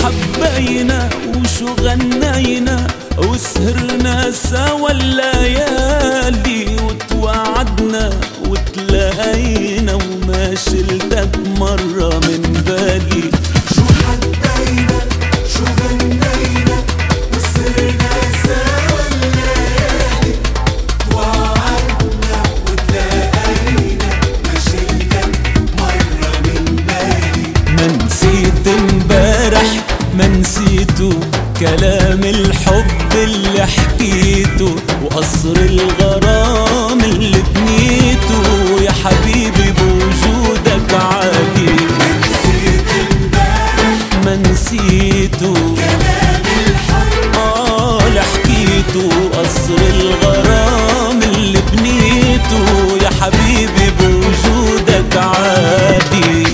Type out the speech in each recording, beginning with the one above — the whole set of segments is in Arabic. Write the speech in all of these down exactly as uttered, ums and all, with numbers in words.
حبينا وشو غنينا وسهرنا سوا الليالي وتوعدنا وتلاقينا وما شلتك مرة من بالي. شو حبينا شو غنينا وسهرنا سوا الليالي توعدنا وتلاقينا ما شلتك مرة من بالي. ما نسيت امبارح ما نسيته كلام الحب اللي حكيته وقصر الغرام اللي بنيته يا حبيبي بوجودك عادي. ما نسيت امبارح ما نسيته كلام الحب اه اللي حكيته قصر الغرام اللي بنيته يا حبيبي بوجودك عادي.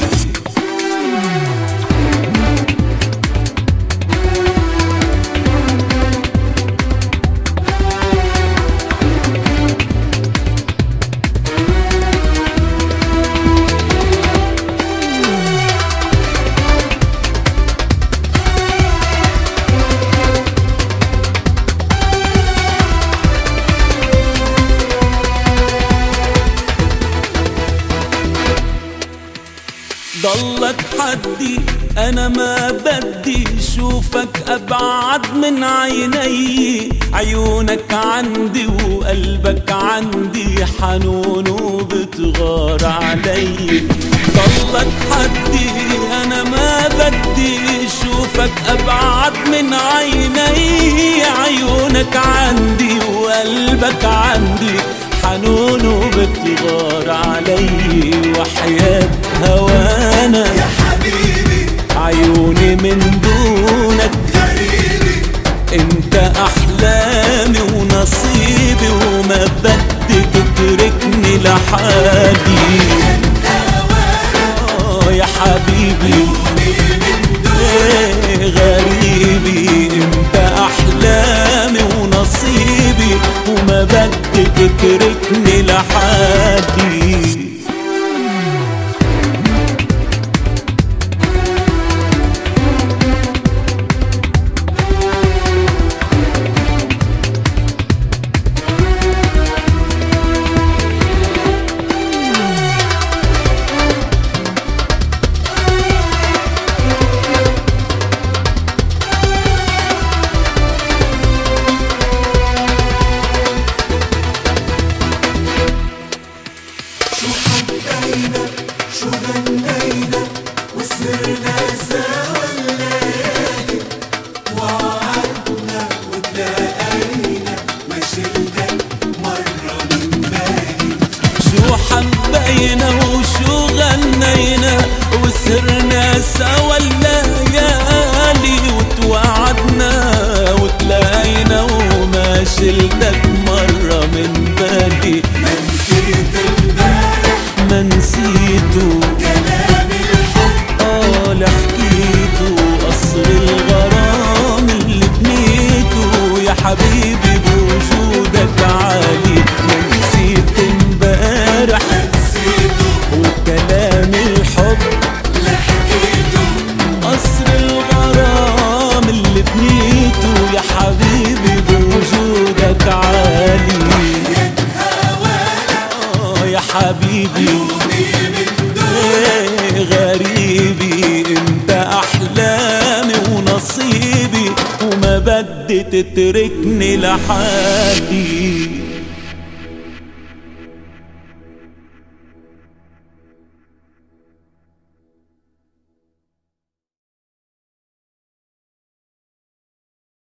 ضلك حدي انا ما بدي شوفك ابعد من عيني. عيونك عندي وقلبك عندي حنون وبتغار علي. ضلك حدي انا ما بدي شوفك ابعد من عيني. عيونك عندي وقلبك عندي حنون وبتغار علي. وحياة هوانا يا حبيبي عيوني من دونك غريبي. انت احلامي ونصيبي وما بدي تتركني لحالي. آه يا حبيبي ايه غريبي انت احلامي ونصيبي وما بدي تتركني لحالي. شو حبينا شو غنينا وسهرنا سوا الليالي وعدنا وتلاقينا ما شلتك مرة من بالي. شو حبينا وشو غنينا وسهرنا سوا الليالي وتوعدنا وتلاقينا وما شلتك مرة من بالي. ما نسيت امبارح ما نسيته كلام الحب اه اللي حكيته قصر الغرام اللي بنيته يا حبيبي بوجودك عالي. ما نسيت امبارح ما نسيته وكلام الحب اللي حكيته قصر الغرام اللي بنيته يا حبيبي بوجودك عالي. آه يا حبيبي ايه غريبي انت احلامي ونصيبي وما بدي تتركني لحالي.